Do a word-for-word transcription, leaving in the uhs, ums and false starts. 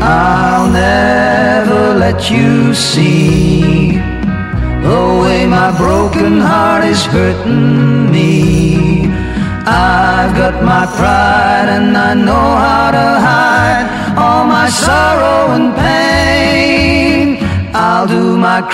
I'll never let you see the way my broken heart is hurting me. I've got my pride and I know how to hide all my sorrow and pain. I'll do my